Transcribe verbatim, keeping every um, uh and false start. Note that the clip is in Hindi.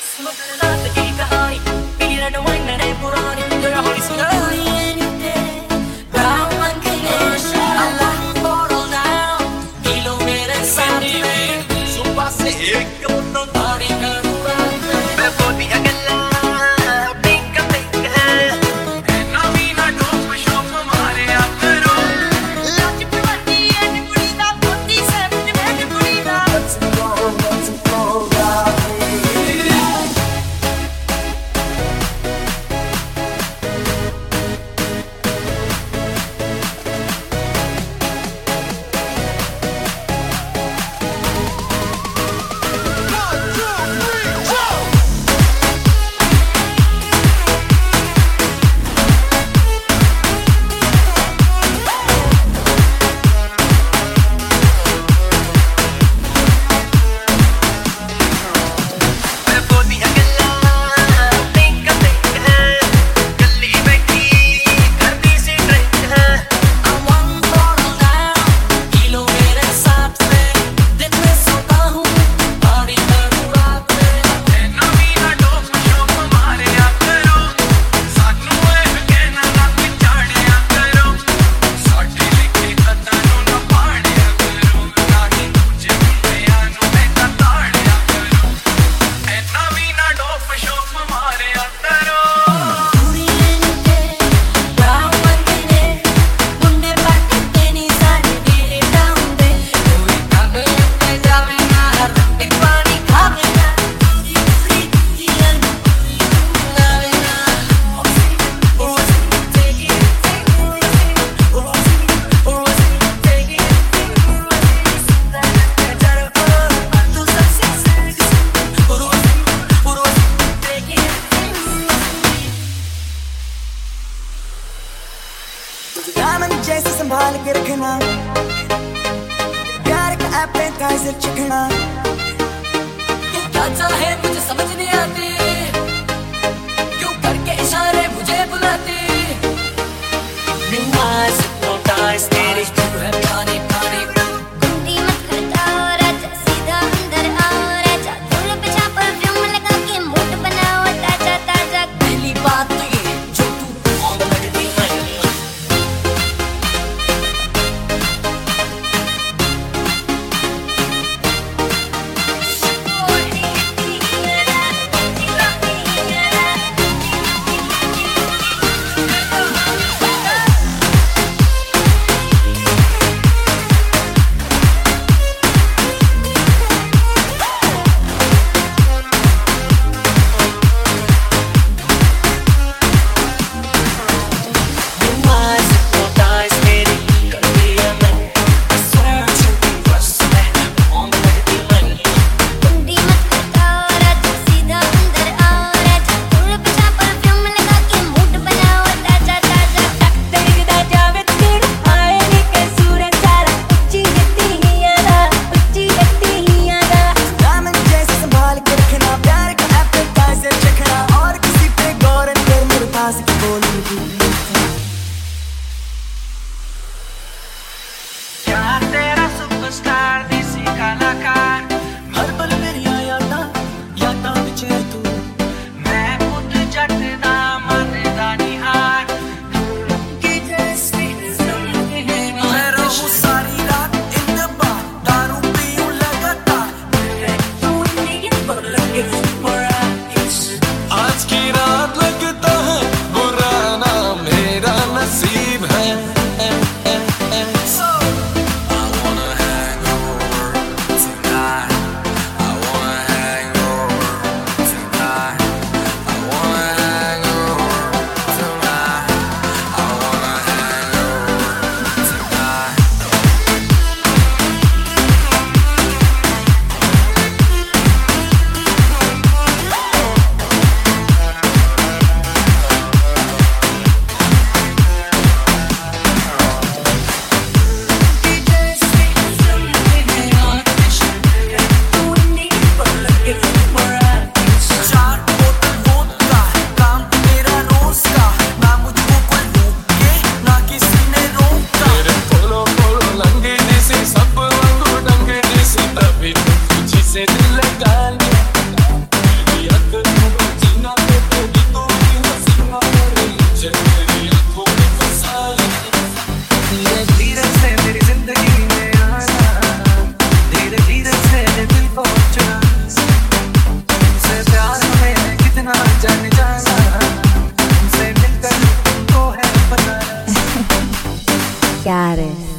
जैसे संभाल के रखना, प्यार का एपेटाइजर चखना। क्या चाहे मुझे समझ नहीं आती, क्यों करके इशारे मुझे बुलाती। Nice, hypnotize तेरी तू है प्यारी प्यारी। कुंडी मत खड़काओ राजा, सीधा अंदर आओ राजा। फूल पे छाप परफ्यूम लगा के मूड बनाओ ताजा ताजा। पहली बात तो ये जो तू ऑन लगती है। ओ goddess.